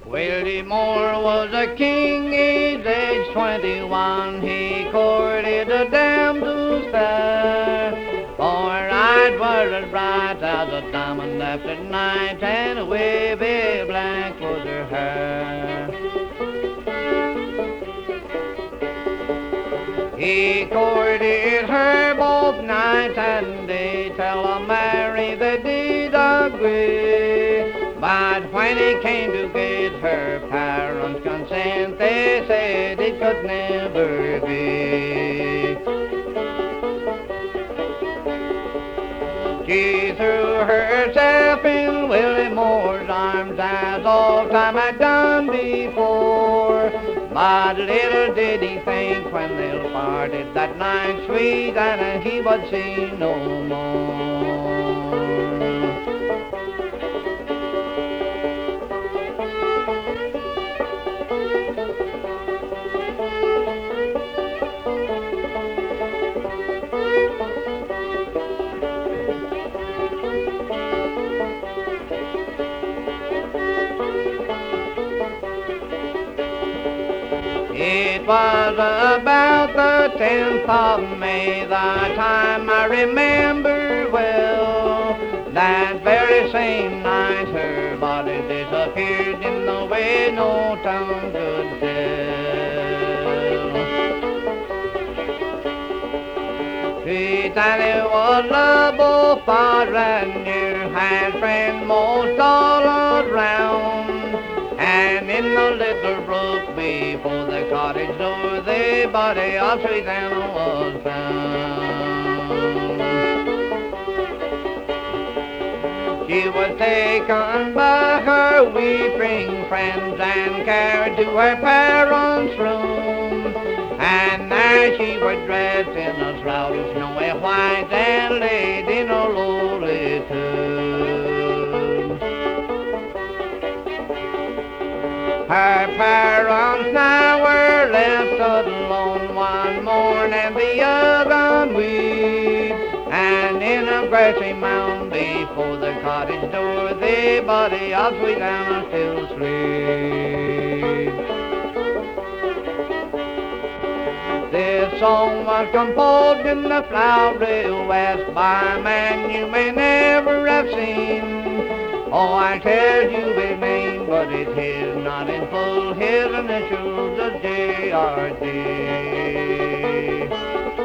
Willie Moore was a king, his age 21. He courted a damsel fair. Her eyes were as bright as a diamond after night, and wavy black was her hair. He courted her both night and day, till on marry they did agree. But when he came to get her parents' consent, they said it could never be. She threw herself in Willie Moore's arms as all time had done before. But little did he think when they parted that night, sweet Anna, he would see no more. It was about the 10th of May, the time I remember well. That very same night her body disappeared in the way no tongue could tell. Sweet Annie was loved both far and near, had friends most all around. And in the little brook before the cottage door, the body of sweet Anna was found. She was taken by her weeping friends and carried to her parents' room. And there she was dressed in a shroud of snowy white and laid in a lowly tomb. Her parents now were left alone, one mourn and the other weep. And in a grassy mound before the cottage door, the body of sweet Anna still sleeps. This song was composed in the flowery West by a man you may never have seen. Oh, I tell you his name, but it's his, not in full. His initials are J.R.D.